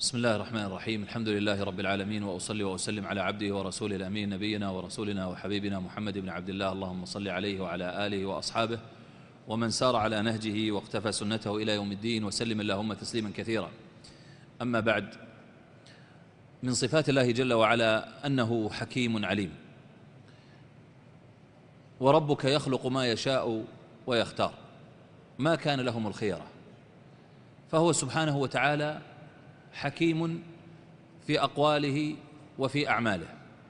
بسم الله الرحمن الرحيم. الحمد لله رب العالمين، وأصلي وأسلم على عبده ورسوله الأمين نبينا ورسولنا وحبيبنا محمد بن عبد الله، اللهم صل عليه وعلى آله وأصحابه ومن سار على نهجه واقتفى سنته إلى يوم الدين، وسلم اللهم تسليما كثيرا. أما بعد، من صفات الله جل وعلا أنه حكيم عليم، وربك يخلق ما يشاء ويختار، ما كان لهم الخيرة، فهو سبحانه وتعالى حكيم في أقواله وفي أعماله،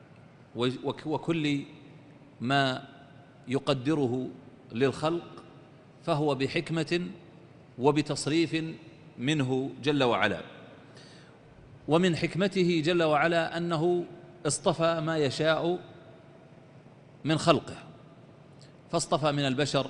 وكل ما يقدره للخلق فهو بحكمة وبتصريف منه جل وعلا. ومن حكمته جل وعلا أنه اصطفى ما يشاء من خلقه، فاصطفى من البشر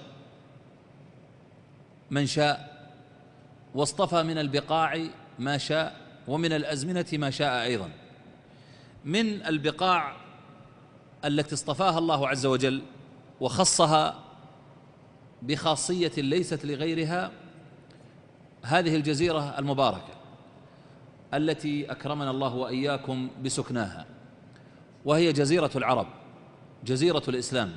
من شاء، واصطفى من البقاع ما شاء، ومن الأزمنة ما شاء أيضا. من البقاع التي اصطفاها الله عز وجل وخصها بخاصية ليست لغيرها هذه الجزيرة المباركة التي أكرمنا الله وإياكم بسكناها، وهي جزيرة العرب، جزيرة الإسلام،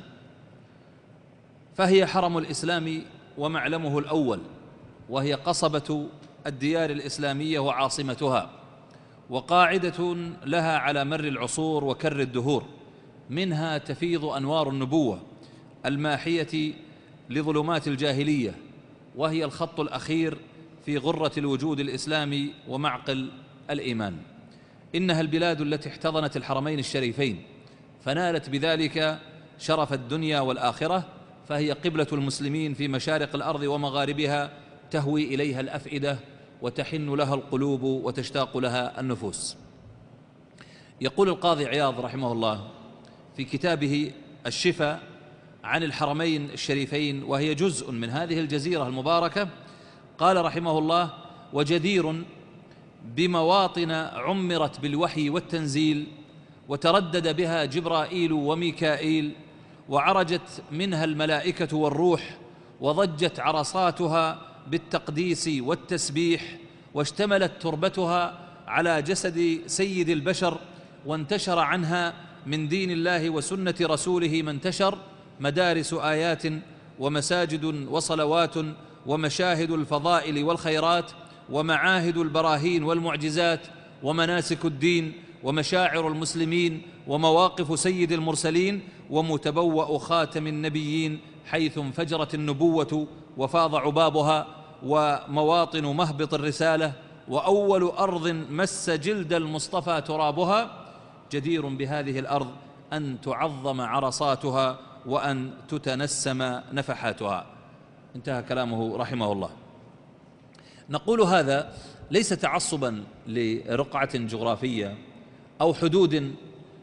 فهي حرم الإسلام ومعلمه الأول، وهي قصبة الديار الإسلامية وعاصمتها، وقاعدة لها على مر العصور وكر الدهور، منها تفيض أنوار النبوة الماحية لظلمات الجاهلية، وهي الخط الأخير في غرة الوجود الإسلامي ومعقل الإيمان. إنها البلاد التي احتضنت الحرمين الشريفين، فنالت بذلك شرف الدنيا والآخرة، فهي قبلة المسلمين في مشارق الأرض ومغاربها، تهوي إليها الأفئدة وتحن لها القلوب وتشتاق لها النفوس. يقول القاضي عياض رحمه الله في كتابه الشفاء عن الحرمين الشريفين، وهي جزء من هذه الجزيرة المباركة، قال رحمه الله: وجدير بمواطن عمرت بالوحي والتنزيل، وتردد بها جبرائيل وميكائيل، وعرجت منها الملائكة والروح، وضجت عرصاتها بالتقديس والتسبيح، واشتملت تربتها على جسد سيد البشر، وانتشر عنها من دين الله وسنة رسوله ما انتشر، مدارس آيات ومساجد وصلوات ومشاهد الفضائل والخيرات ومعاهد البراهين والمعجزات ومناسك الدين ومشاعر المسلمين ومواقف سيد المرسلين ومتبوأ خاتم النبيين، حيث انفجرت النبوة وفاض عبابها، ومواطن مهبط الرسالة، وأول أرض مس جلد المصطفى ترابها. جدير بهذه الأرض أن تعظم عرصاتها وأن تتنسم نفحاتها. انتهى كلامه رحمه الله. نقول هذا ليس تعصبا لرقعة جغرافية أو حدود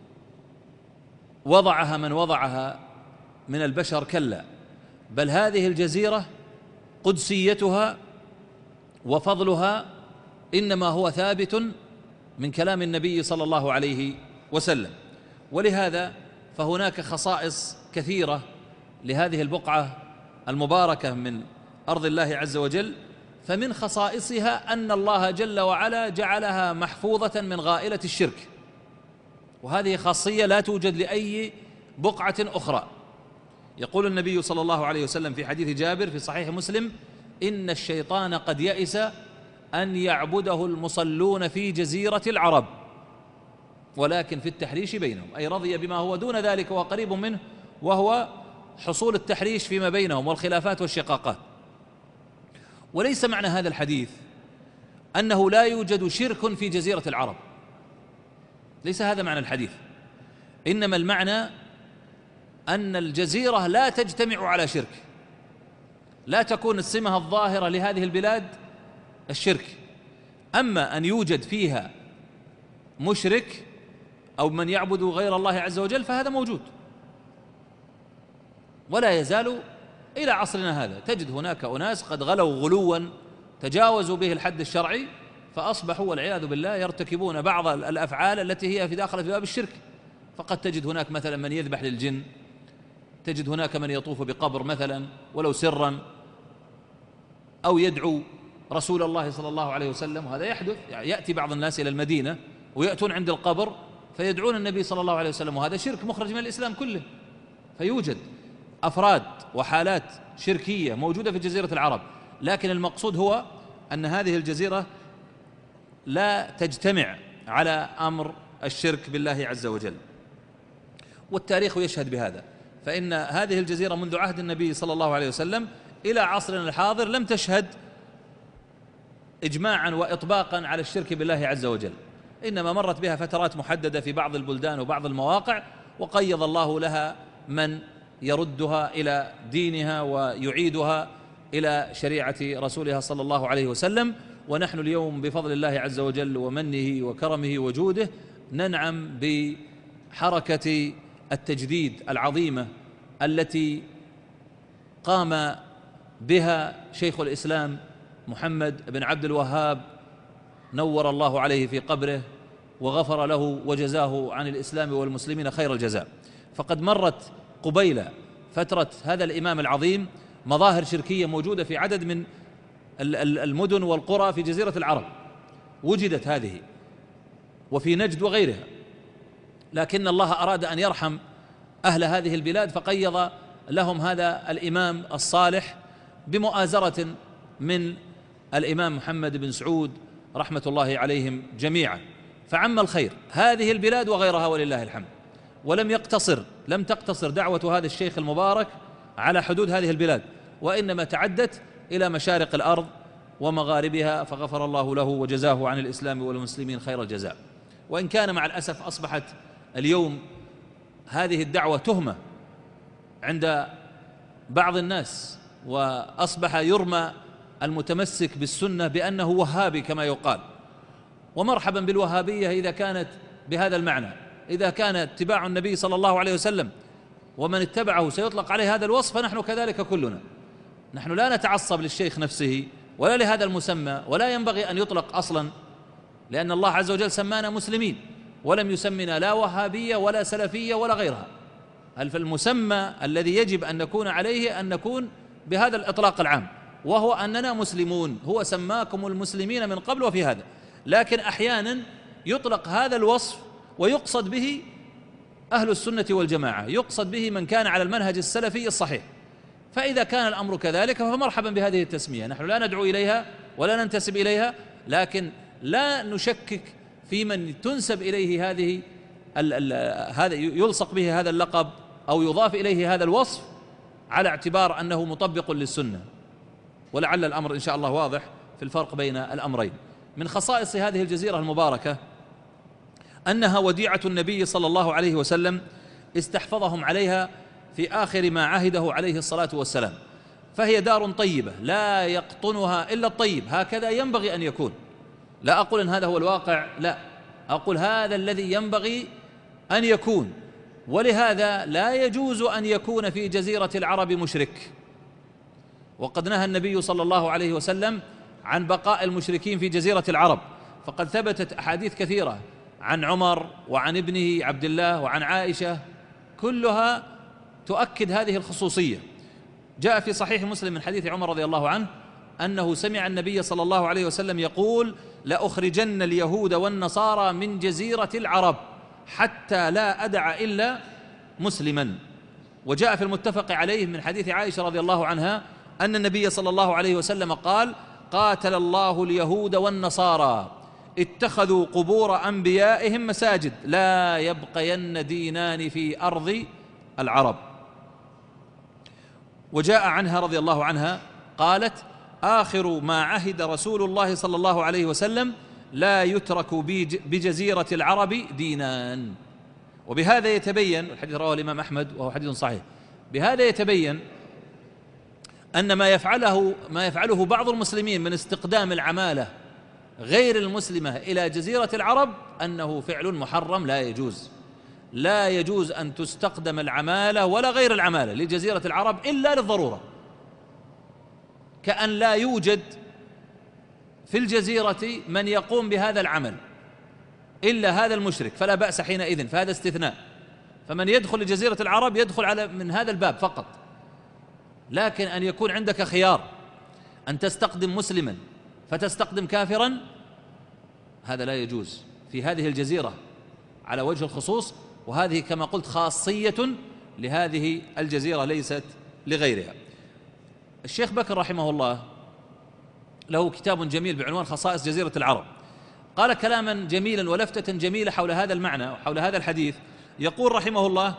وضعها من وضعها من البشر، كلا، بل هذه الجزيرة قدسيتها وفضلها إنما هو ثابت من كلام النبي صلى الله عليه وسلم. ولهذا فهناك خصائص كثيرة لهذه البقعة المباركة من أرض الله عز وجل، فمن خصائصها أن الله جل وعلا جعلها محفوظة من غائلة الشرك، وهذه خاصية لا توجد لأي بقعة أخرى. يقول النبي صلى الله عليه وسلم في حديث جابر في صحيح مسلم: إن الشيطان قد يئس أن يعبده المصلون في جزيرة العرب، ولكن في التحريش بينهم، أي رضي بما هو دون ذلك وقريب منه، وهو حصول التحريش فيما بينهم والخلافات والشقاقات. وليس معنى هذا الحديث أنه لا يوجد شرك في جزيرة العرب، ليس هذا معنى الحديث، إنما المعنى أن الجزيرة لا تجتمع على شرك، لا تكون السمة الظاهرة لهذه البلاد الشرك. أما أن يوجد فيها مشرك أو من يعبد غير الله عز وجل فهذا موجود، ولا يزال إلى عصرنا هذا. تجد هناك أناس قد غلوا غلوا تجاوزوا به الحد الشرعي، فأصبحوا والعياذ بالله يرتكبون بعض الأفعال التي هي في داخل في باب الشرك. فقد تجد هناك مثلا من يذبح للجن، تجد هناك من يطوف بقبر مثلا ولو سرا، أو يدعو رسول الله صلى الله عليه وسلم، وهذا يحدث، يعني يأتي بعض الناس إلى المدينة ويأتون عند القبر فيدعون النبي صلى الله عليه وسلم، وهذا شرك مخرج من الإسلام كله. فيوجد أفراد وحالات شركية موجودة في جزيرة العرب، لكن المقصود هو أن هذه الجزيرة لا تجتمع على أمر الشرك بالله عز وجل، والتاريخ يشهد بهذا. فإن هذه الجزيرة منذ عهد النبي صلى الله عليه وسلم إلى عصرنا الحاضر لم تشهد إجماعا وإطباقا على الشرك بالله عز وجل، إنما مرت بها فترات محددة في بعض البلدان وبعض المواقع، وقيض الله لها من يردها إلى دينها ويعيدها إلى شريعة رسولها صلى الله عليه وسلم. ونحن اليوم بفضل الله عز وجل ومنه وكرمه وجوده ننعم بحركة التجديد العظيمة التي قام بها شيخ الإسلام محمد بن عبد الوهاب، نور الله عليه في قبره وغفر له وجزاه عن الإسلام والمسلمين خير الجزاء. فقد مرت قبيل فترة هذا الإمام العظيم مظاهر شركية موجودة في عدد من المدن والقرى في جزيرة العرب، وجدت هذه وفي نجد وغيرها، لكن الله أراد أن يرحم أهل هذه البلاد فقيض لهم هذا الإمام الصالح بمؤازرة من الإمام محمد بن سعود رحمة الله عليهم جميعا، فعم الخير هذه البلاد وغيرها ولله الحمد. لم تقتصر دعوة هذا الشيخ المبارك على حدود هذه البلاد، وإنما تعدت إلى مشارق الأرض ومغاربها، فغفر الله له وجزاه عن الإسلام والمسلمين خير الجزاء. وإن كان مع الأسف أصبحت اليوم هذه الدعوة تهمة عند بعض الناس، وأصبح يرمى المتمسك بالسنة بأنه وهابي كما يقال، ومرحبا بالوهابية إذا كانت بهذا المعنى، إذا كان اتباع النبي صلى الله عليه وسلم ومن اتبعه سيطلق عليه هذا الوصف فنحن كذلك كلنا. نحن لا نتعصب للشيخ نفسه ولا لهذا المسمى، ولا ينبغي أن يطلق أصلا، لأن الله عز وجل سمانا مسلمين ولم يسمنا لا وهابية ولا سلفية ولا غيرها. فالمسمى الذي يجب أن نكون عليه أن نكون بهذا الإطلاق العام، وهو أننا مسلمون. هو سماكم المسلمين من قبل وفي هذا، لكن أحيانا يطلق هذا الوصف ويقصد به أهل السنة والجماعة، يقصد به من كان على المنهج السلفي الصحيح. فإذا كان الأمر كذلك فمرحبا بهذه التسمية، نحن لا ندعو إليها ولا ننتسب إليها، لكن لا نشكك في من تنسب إليه هذا يلصق به هذا اللقب أو يضاف إليه هذا الوصف على اعتبار أنه مطبق للسنة. ولعل الأمر إن شاء الله واضح في الفرق بين الأمرين. من خصائص هذه الجزيرة المباركة أنها وديعة النبي صلى الله عليه وسلم استحفظهم عليها في آخر ما عهده عليه الصلاة والسلام، فهي دار طيبة لا يقطنها إلا الطيب، هكذا ينبغي أن يكون. لا أقول أن هذا هو الواقع، لا، أقول هذا الذي ينبغي أن يكون. ولهذا لا يجوز أن يكون في جزيرة العرب مشرك، وقد نهى النبي صلى الله عليه وسلم عن بقاء المشركين في جزيرة العرب، فقد ثبتت أحاديث كثيرة عن عمر وعن ابنه عبد الله وعن عائشة كلها تؤكد هذه الخصوصية. جاء في صحيح مسلم من حديث عمر رضي الله عنه أنه سمع النبي صلى الله عليه وسلم يقول: لأخرجن اليهود والنصارى من جزيرة العرب حتى لا أدع إلا مسلما. وجاء في المتفق عليه من حديث عائشة رضي الله عنها أن النبي صلى الله عليه وسلم قال: قاتل الله اليهود والنصارى اتخذوا قبور أنبيائهم مساجد لا يبقين دينان في أرض العرب. وجاء عنها رضي الله عنها قالت: آخر ما عهد رسول الله صلى الله عليه وسلم لا يترك بجزيرة العرب دينان. وبهذا يتبين، والحديث رواه الإمام أحمد وهو حديث صحيح، بهذا يتبين أن ما يفعله بعض المسلمين من استقدام العمالة غير المسلمة إلى جزيرة العرب أنه فعل محرم لا يجوز. لا يجوز أن تستقدم العمالة ولا غير العمالة لجزيرة العرب إلا للضرورة، كأن لا يوجد في الجزيرة من يقوم بهذا العمل إلا هذا المشرك، فلا بأس حينئذ، فهذا استثناء. فمن يدخل لجزيرة العرب يدخل من هذا الباب فقط. لكن أن يكون عندك خيار أن تستقدم مسلما فتستقدم كافرا، هذا لا يجوز في هذه الجزيرة على وجه الخصوص، وهذه كما قلت خاصية لهذه الجزيرة ليست لغيرها. الشيخ بكر رحمه الله له كتاب جميل بعنوان خصائص جزيرة العرب، قال كلاما جميلا ولفتة جميلة حول هذا المعنى وحول هذا الحديث. يقول رحمه الله: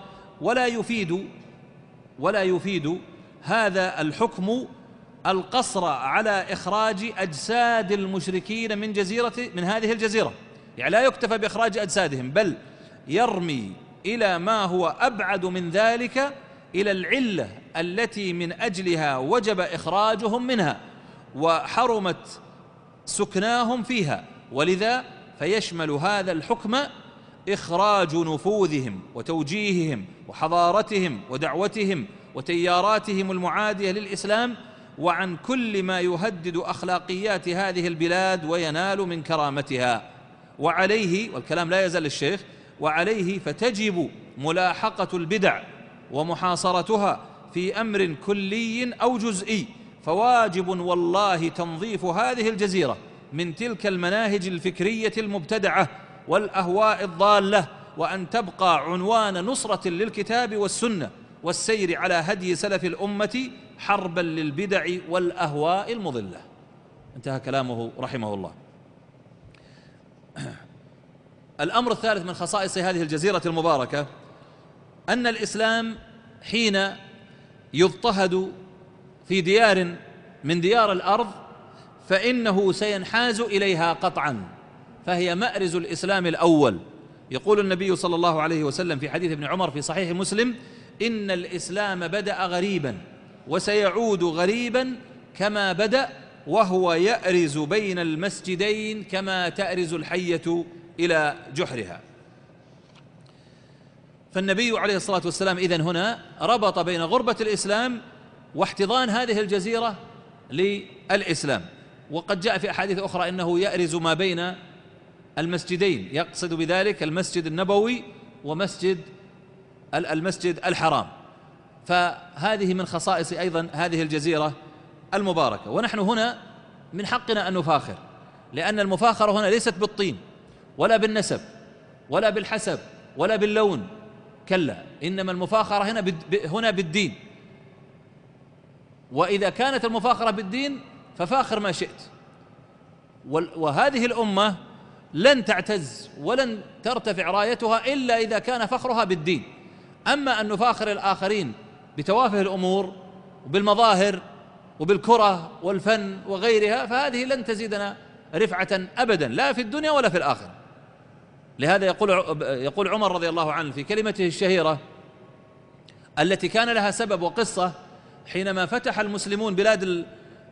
ولا يفيد هذا الحكم القصر على إخراج أجساد المشركين من هذه الجزيرة، يعني لا يكتفى بإخراج أجسادهم، بل يرمي إلى ما هو أبعد من ذلك، إلى العلة التي من أجلها وجب إخراجهم منها وحرمت سكناهم فيها. ولذا فيشمل هذا الحكم إخراج نفوذهم وتوجيههم وحضارتهم ودعوتهم وتياراتهم المعادية للإسلام، وعن كل ما يهدد أخلاقيات هذه البلاد وينال من كرامتها. وعليه، والكلام لا يزال الشيخ، وعليه فتجب ملاحقة البدع ومحاصرتها في أمر كلي أو جزئي، فواجب والله تنظيف هذه الجزيرة من تلك المناهج الفكرية المبتدعة والأهواء الضالة، وأن تبقى عنوان نصرة للكتاب والسنة والسير على هدي سلف الأمة حربا للبدع والأهواء المضلة. انتهى كلامه رحمه الله. الأمر الثالث من خصائص هذه الجزيرة المباركة أن الإسلام حين يضطهد في ديار من ديار الأرض فإنه سينحاز إليها قطعا، فهي مأرز الإسلام الأول. يقول النبي صلى الله عليه وسلم في حديث ابن عمر في صحيح مسلم: إن الإسلام بدأ غريبا وسيعود غريبا كما بدأ، وهو يأرز بين المسجدين كما تأرز الحية إلى جحرها. فالنبي عليه الصلاة والسلام إذن هنا ربط بين غربة الإسلام واحتضان هذه الجزيرة للإسلام. وقد جاء في أحاديث أخرى إنه يأرز ما بين المسجدين، يقصد بذلك المسجد النبوي ومسجد المسجد الحرام. فهذه من خصائص أيضا هذه الجزيرة المباركة. ونحن هنا من حقنا أن نفاخر، لأن المفاخرة هنا ليست بالطين ولا بالنسب ولا بالحسب ولا باللون، كلا، إنما المفاخرة هنا بالدين. وإذا كانت المفاخرة بالدين ففاخر ما شئت. وهذه الأمة لن تعتز ولن ترتفع رايتها إلا إذا كان فخرها بالدين. أما أن نفاخر الآخرين بتوافه الأمور وبالمظاهر وبالكرة والفن وغيرها، فهذه لن تزيدنا رفعة أبدا، لا في الدنيا ولا في الآخرة. لهذا يقول عمر رضي الله عنه في كلمته الشهيرة التي كان لها سبب وقصة: حينما فتح المسلمون بلاد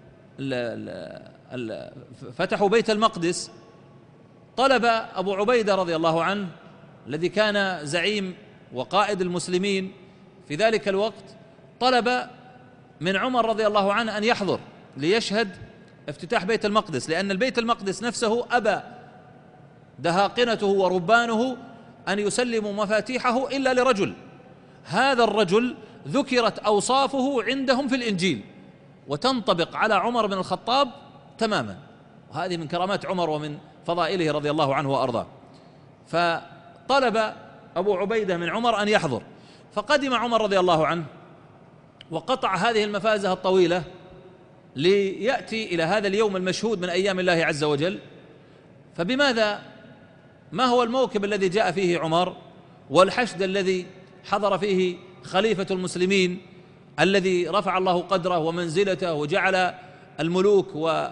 فتحوا بيت المقدس، طلب أبو عبيدة رضي الله عنه الذي كان زعيم وقائد المسلمين في ذلك الوقت، طلب من عمر رضي الله عنه أن يحضر ليشهد افتتاح بيت المقدس، لأن البيت المقدس نفسه أبى دهاقنته وربانه أن يسلموا مفاتيحه إلا لرجل. هذا الرجل ذكرت أوصافه عندهم في الإنجيل وتنطبق على عمر بن الخطاب تماما، وهذه من كرامات عمر ومن فضائله رضي الله عنه وأرضاه. فطلب أبو عبيدة من عمر أن يحضر، فقدم عمر رضي الله عنه وقطع هذه المفازة الطويلة ليأتي إلى هذا اليوم المشهود من أيام الله عز وجل. فبماذا؟ ما هو الموكب الذي جاء فيه عمر والحشد الذي حضر فيه خليفة المسلمين الذي رفع الله قدره ومنزلته وجعل الملوك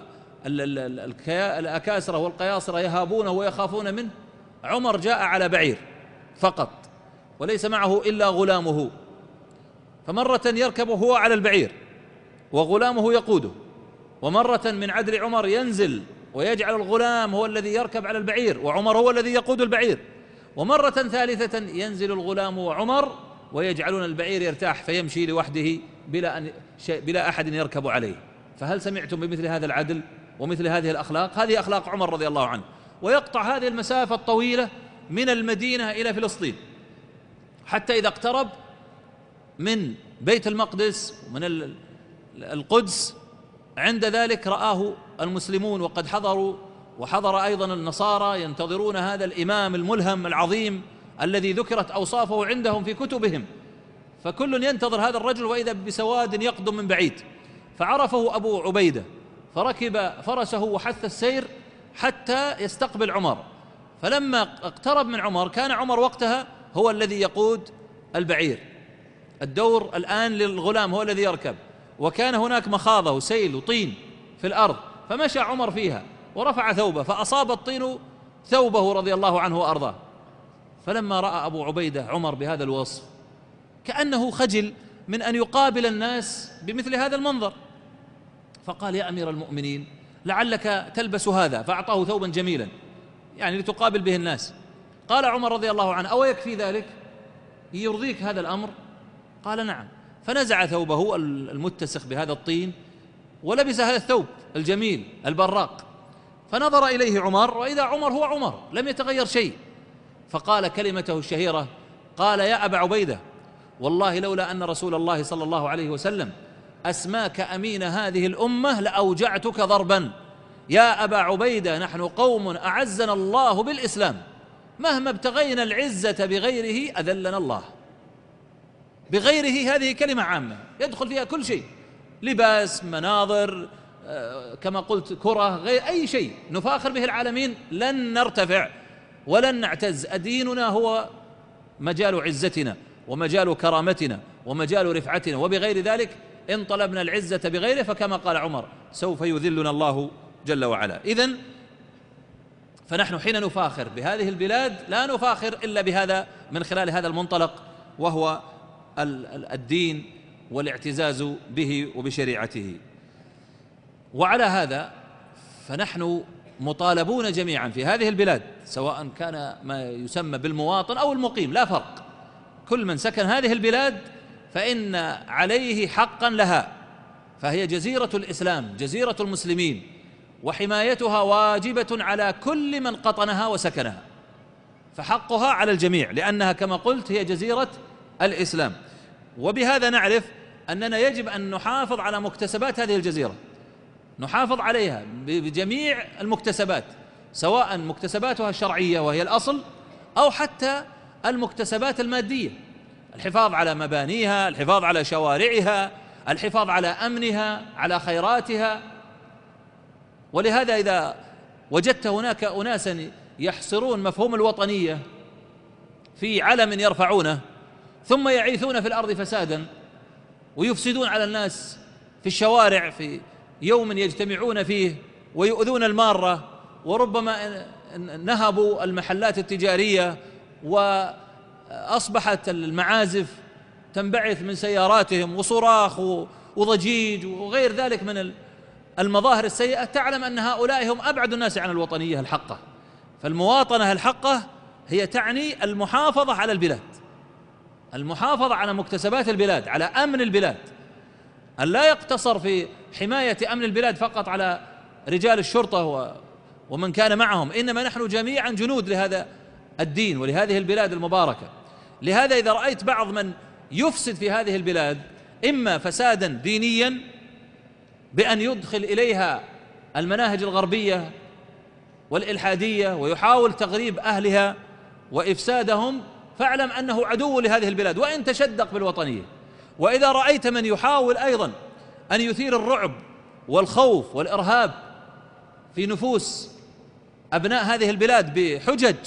والأكاسرة والقياصرة يهابونه ويخافون منه؟ عمر جاء على بعير فقط وليس معه إلا غلامه، فمرة يركب هو على البعير وغلامه يقوده، ومرة من عدل عمر ينزل ويجعل الغلام هو الذي يركب على البعير وعمر هو الذي يقود البعير، ومرة ثالثة ينزل الغلام وعمر ويجعلون البعير يرتاح فيمشي لوحده بلا أحد يركب عليه. فهل سمعتم بمثل هذا العدل ومثل هذه الأخلاق؟ هذه أخلاق عمر رضي الله عنه. ويقطع هذه المسافة الطويلة من المدينة إلى فلسطين، حتى إذا اقترب من بيت المقدس ومن القدس عند ذلك رآه المسلمون وقد حضروا، وحضر أيضا النصارى ينتظرون هذا الإمام الملهم العظيم الذي ذكرت أوصافه عندهم في كتبهم، فكل ينتظر هذا الرجل وإذا بسواد يقدم من بعيد، فعرفه أبو عبيدة فركب فرسه وحث السير حتى يستقبل عمر. فلما اقترب من عمر، كان عمر وقتها هو الذي يقود البعير، الدور الآن للغلام هو الذي يركب، وكان هناك مخاضة وسيل وطين في الأرض، فمشى عمر فيها ورفع ثوبه فأصاب الطين ثوبه رضي الله عنه وأرضاه. فلما رأى أبو عبيدة عمر بهذا الوصف كأنه خجل من أن يقابل الناس بمثل هذا المنظر، فقال: يا أمير المؤمنين لعلك تلبس هذا، فأعطاه ثوبا جميلا يعني لتقابل به الناس. قال عمر رضي الله عنه: أو يكفي ذلك؟ يرضيك هذا الأمر؟ قال: نعم. فنزع ثوبه المتسخ بهذا الطين ولبس هذا الثوب الجميل البراق، فنظر إليه عمر وإذا عمر هو عمر لم يتغير شيء، فقال كلمته الشهيرة، قال: يا أبا عبيدة والله لولا أن رسول الله صلى الله عليه وسلم أسماك أمين هذه الأمة لأوجعتك ضربا. يا أبا عبيدة نحن قوم أعزنا الله بالإسلام، مهما ابتغينا العزة بغيره أذلنا الله. بغيره هذه كلمة عامة يدخل فيها كل شيء، لباس، مناظر، كما قلت كرة، غير أي شيء نفاخر به العالمين لن نرتفع ولن نعتز. ديننا هو مجال عزتنا ومجال كرامتنا ومجال رفعتنا، وبغير ذلك إن طلبنا العزة بغيره فكما قال عمر سوف يذلنا الله جل وعلا. إذن فنحن حين نفاخر بهذه البلاد لا نفاخر إلا بهذا، من خلال هذا المنطلق، وهو الدين والاعتزاز به وبشريعته. وعلى هذا فنحن مطالبون جميعا في هذه البلاد، سواء كان ما يسمى بالمواطن أو المقيم لا فرق، كل من سكن هذه البلاد فإن عليه حقا لها، فهي جزيرة الإسلام، جزيرة المسلمين، وحمايتها واجبة على كل من قطنها وسكنها، فحقها على الجميع لأنها كما قلت هي جزيرة الإسلام. وبهذا نعرف أننا يجب أن نحافظ على مكتسبات هذه الجزيرة، نحافظ عليها بجميع المكتسبات، سواء مكتسباتها الشرعية وهي الأصل أو حتى المكتسبات المادية، الحفاظ على مبانيها، الحفاظ على شوارعها، الحفاظ على أمنها، على خيراتها. ولهذا إذا وجدت هناك أناسا يحصرون مفهوم الوطنية في علم يرفعونه ثم يعيثون في الأرض فسادا ويفسدون على الناس في الشوارع في يوم يجتمعون فيه ويؤذون المارة، وربما نهبوا المحلات التجارية وأصبحت المعازف تنبعث من سياراتهم وصراخ وضجيج وغير ذلك من المظاهر السيئة، تعلم أن هؤلاء هم أبعد الناس عن الوطنية الحقة. فالمواطنة الحقة هي تعني المحافظة على البلاد، المحافظة على مكتسبات البلاد، على أمن البلاد، أن لا يقتصر في حماية أمن البلاد فقط على رجال الشرطة ومن كان معهم، إنما نحن جميعا جنود لهذا الدين ولهذه البلاد المباركة. لهذا إذا رأيت بعض من يفسد في هذه البلاد إما فسادا دينيا بأن يدخل إليها المناهج الغربية والإلحادية ويحاول تغريب أهلها وإفسادهم، فاعلم أنه عدو لهذه البلاد وإن تشدق بالوطنية. وإذا رأيت من يحاول أيضا أن يثير الرعب والخوف والإرهاب في نفوس أبناء هذه البلاد بحجج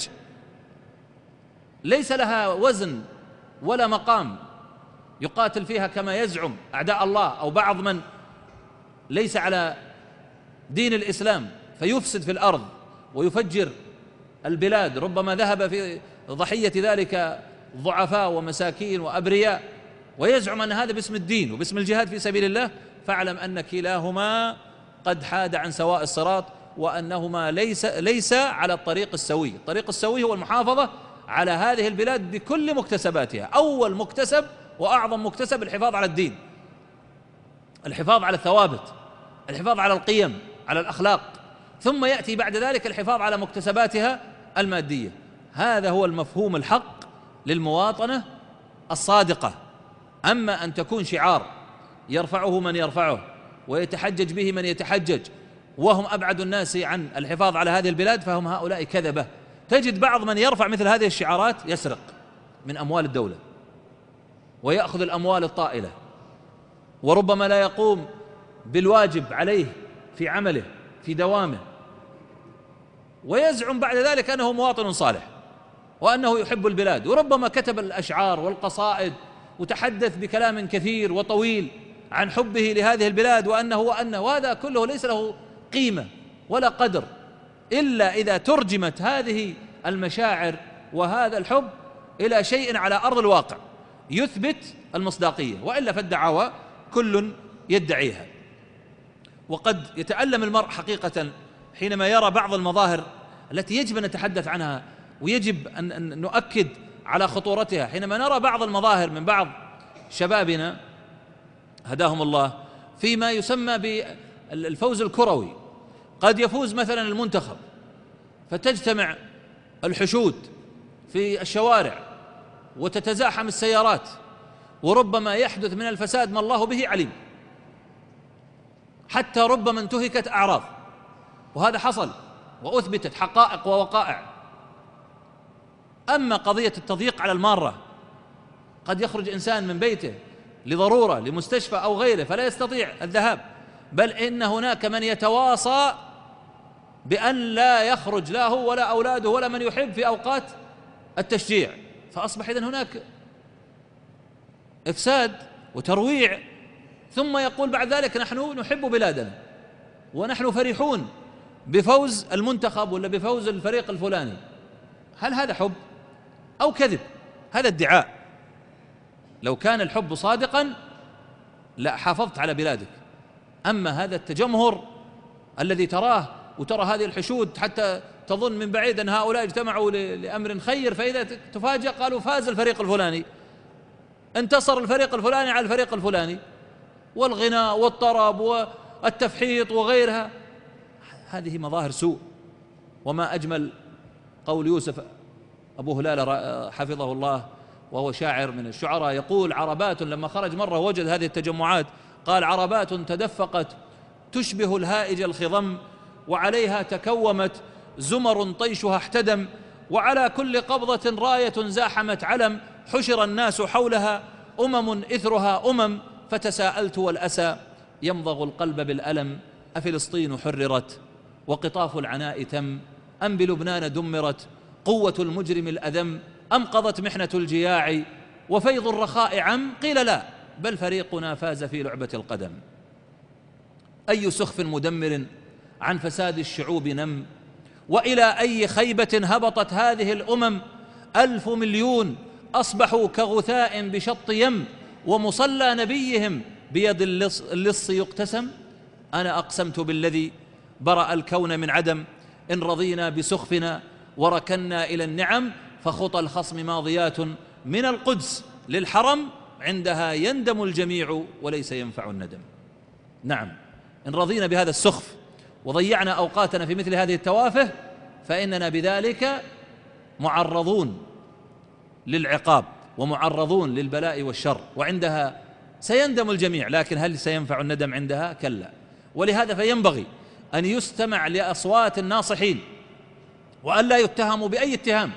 ليس لها وزن ولا مقام، يقاتل فيها كما يزعم أعداء الله أو بعض من ليس على دين الإسلام فيفسد في الأرض ويفجر البلاد، ربما ذهب في ضحية ذلك ضعفاء ومساكين وأبرياء، ويزعم أن هذا باسم الدين وباسم الجهاد في سبيل الله، فاعلم أن كلاهما قد حاد عن سواء الصراط، وأنهما ليس على الطريق السوي. الطريق السوي هو المحافظة على هذه البلاد بكل مكتسباتها. أول مكتسب وأعظم مكتسب الحفاظ على الدين، الحفاظ على الثوابت، الحفاظ على القيم، على الأخلاق، ثم يأتي بعد ذلك الحفاظ على مكتسباتها المادية. هذا هو المفهوم الحق للمواطنة الصادقة. أما أن تكون شعار يرفعه من يرفعه ويتحجج به من يتحجج وهم أبعد الناس عن الحفاظ على هذه البلاد، فهم هؤلاء كذبة. تجد بعض من يرفع مثل هذه الشعارات يسرق من أموال الدولة ويأخذ الأموال الطائلة، وربما لا يقوم بالواجب عليه في عمله في دوامه، ويزعم بعد ذلك أنه مواطن صالح وأنه يحب البلاد، وربما كتب الأشعار والقصائد وتحدث بكلام كثير وطويل عن حبه لهذه البلاد وأنه، وهذا كله ليس له قيمة ولا قدر إلا إذا ترجمت هذه المشاعر وهذا الحب إلى شيء على أرض الواقع يثبت المصداقية، وإلا فالدعاوى كل يدعيها. وقد يتألم المرء حقيقة حينما يرى بعض المظاهر التي يجب أن نتحدث عنها ويجب أن نؤكد على خطورتها. حينما نرى بعض المظاهر من بعض شبابنا هداهم الله فيما يسمى بالفوز الكروي، قد يفوز مثلا المنتخب فتجتمع الحشود في الشوارع وتتزاحم السيارات، وربما يحدث من الفساد ما الله به عليم، حتى ربما انتهكت أعراض، وهذا حصل وأثبتت حقائق ووقائع. أما قضية التضييق على المارة، قد يخرج إنسان من بيته لضرورة لمستشفى أو غيره فلا يستطيع الذهاب، بل إن هناك من يتواصى بأن لا يخرج لا هو ولا أولاده ولا من يحب في أوقات التشجيع، فأصبح إذن هناك إفساد وترويع. ثم يقول بعد ذلك نحن نحب بلادنا ونحن فرحون بفوز المنتخب ولا بفوز الفريق الفلاني. هل هذا حب أو كذب؟ هذا ادعاء. لو كان الحب صادقا لا حافظت على بلادك. أما هذا التجمهر الذي تراه وترى هذه الحشود حتى تظن من بعيد أن هؤلاء اجتمعوا لأمر خير، فإذا تفاجأ قالوا فاز الفريق الفلاني، انتصر الفريق الفلاني على الفريق الفلاني، والغناء والطرب والتفحيط وغيرها. هذه مظاهر سوء. وما أجمل قول يوسف أبو هلال حفظه الله وهو شاعر من الشعراء، يقول: عربات، لما خرج مرة وجد هذه التجمعات قال: عربات تدفقت تشبه الهائج الخضم، وعليها تكومت زمر طيشها احتدم، وعلى كل قبضة راية زاحمت علم، حشر الناس حولها إثرها فتساءلت والأسى يمضغ القلب بالألم، أفلسطين حررت وقطاف العناء تم، أم بلبنان دمرت قوة المجرم الأذم، أم قضت محنة الجياع وفيض الرخاء عم؟ قيل لا، بل فريقنا فاز في لعبة القدم. أي سخف مدمر عن فساد الشعوب نم، وإلى أي خيبة هبطت هذه الأمم، 1,000 مليون أصبحوا كغثاء بشط يم، ومصلى نبيهم بيد اللص يقتسم. أنا أقسمت بالذي برأ الكون من عدم، إن رضينا بسخفنا وركنا إلى النعم، فخطى الخصم ماضيات من القدس للحرم، عندها يندم الجميع وليس ينفع الندم. نعم، إن رضينا بهذا السخف وضيعنا أوقاتنا في مثل هذه التوافه فإننا بذلك معرضون للعقاب ومعرضون للبلاء والشر، وعندها سيندم الجميع، لكن هل سينفع الندم عندها؟ كلا. ولهذا فينبغي أن يستمع لأصوات الناصحين وأن لا يتهموا بأي اتهام،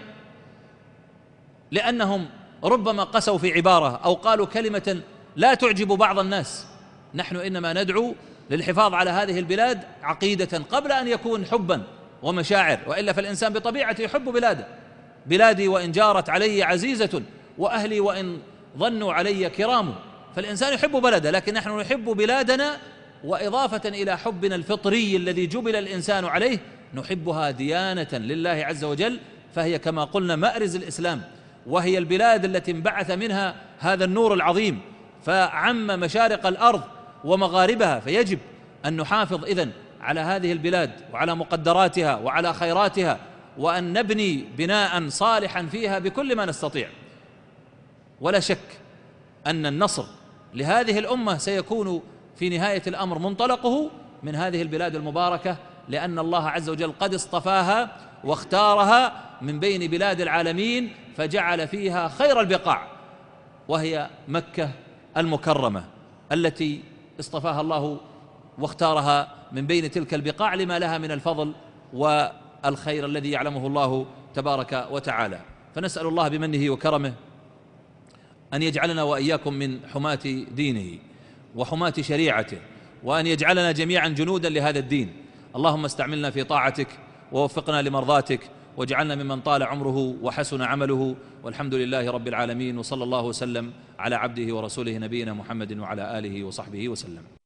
لأنهم ربما قسوا في عبارة أو قالوا كلمة لا تعجب بعض الناس. نحن إنما ندعو للحفاظ على هذه البلاد عقيدة قبل أن يكون حبا ومشاعر، وإلا فالإنسان بطبيعته يحب بلاده. بلادي وإن جارت علي عزيزة، وأهلي وإن ظنوا علي كرام. فالإنسان يحب بلده، لكن نحن نحب بلادنا، وإضافة إلى حبنا الفطري الذي جبل الإنسان عليه نحبها ديانة لله عز وجل، فهي كما قلنا مأرز الإسلام، وهي البلاد التي انبعث منها هذا النور العظيم فعم مشارق الأرض ومغاربها. فيجب أن نحافظ إذن على هذه البلاد وعلى مقدراتها وعلى خيراتها، وأن نبني بناء صالحا فيها بكل ما نستطيع. ولا شك أن النصر لهذه الأمة سيكون في نهاية الأمر منطلقه من هذه البلاد المباركة، لأن الله عز وجل قد اصطفاها واختارها من بين بلاد العالمين، فجعل فيها خير البقاع، وهي مكة المكرمة التي اصطفاها الله واختارها من بين تلك البقاع لما لها من الفضل والخير الذي يعلمه الله تبارك وتعالى. فنسأل الله بمنه وكرمه أن يجعلنا وإياكم من حماة دينه وحماة شريعته، وأن يجعلنا جميعا جنودا لهذا الدين. اللهم استعملنا في طاعتك ووفقنا لمرضاتك، واجعلنا ممن طال عمره وحسن عمله، والحمد لله رب العالمين، وصلى الله وسلم على عبده ورسوله نبينا محمد وعلى آله وصحبه وسلم.